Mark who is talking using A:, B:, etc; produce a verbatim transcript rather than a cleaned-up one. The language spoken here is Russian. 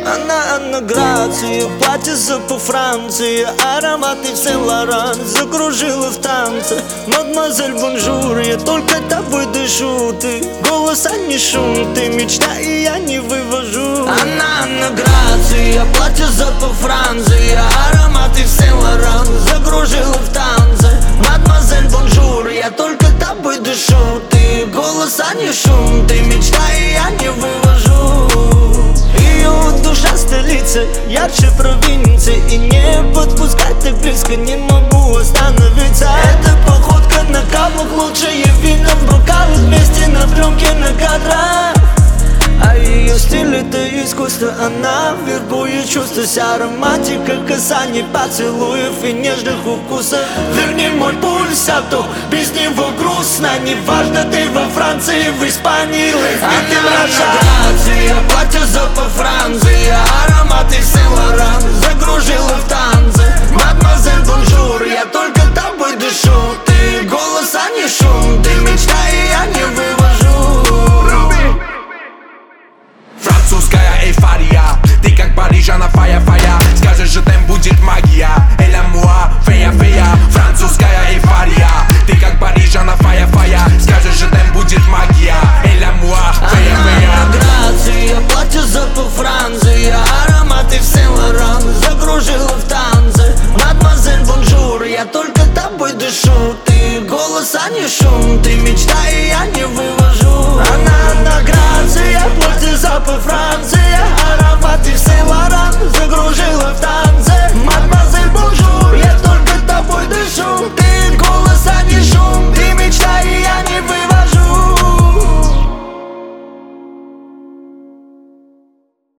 A: Она, она Грация, платье по Франции, ароматы в Сен-Лоран закружила в танце. Мадемуазель, бонжур, я только тобой дышу. Ты голос, а не шум, ты мечта, и я не вывожу. Она, она Грация, платье по Франции, ароматы в Сен-Лоран закружила в танце. Мадемуазель, бонжур, я только тобой дышу. Ты голос, а не шум, ты мечта, и я не вывожу. Ее душа столица, ярче провинции, и не подпускать так близко не могу остановиться. Эта походка на каблук, лучшее вино в бокалах, вместе на пленке на кадрах. А ее стиль это искусство, она вербует чувства. Вся романтика касаний, поцелуев и нежных укусов. Верни мой пульс, а то без него грустно. Неважно, ты во Франции, в Испании, или в Грация, платье по Франции, ароматы Сен-Лоран закружила в танце. Мадемуазель, бонжур, я только тобой дышу. Ты голос, а не шум, ты мечта, и я не вывожу.
B: Французская эйфория, ты как парижана, фая-фая. Скажешь же, там будет магия. Эля муа, фея-фея. Французская эйфория, ты как парижана, фая-фая. Скажешь же, там будет магия. Эля муа, фея-фея.
A: Она Грация, платье по Франции, ароматы в Сен-Лоран закружила в танце. Мадемуазель, бонжур, я только тобой дышу. Ты голос, а не шум, ты мечта, и я не вывожу.